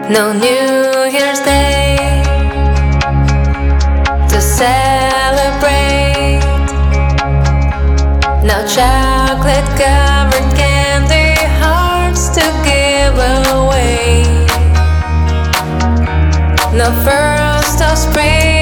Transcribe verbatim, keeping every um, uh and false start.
No New Year's Day to celebrate. No chocolate covered candy hearts to give away. No first of spring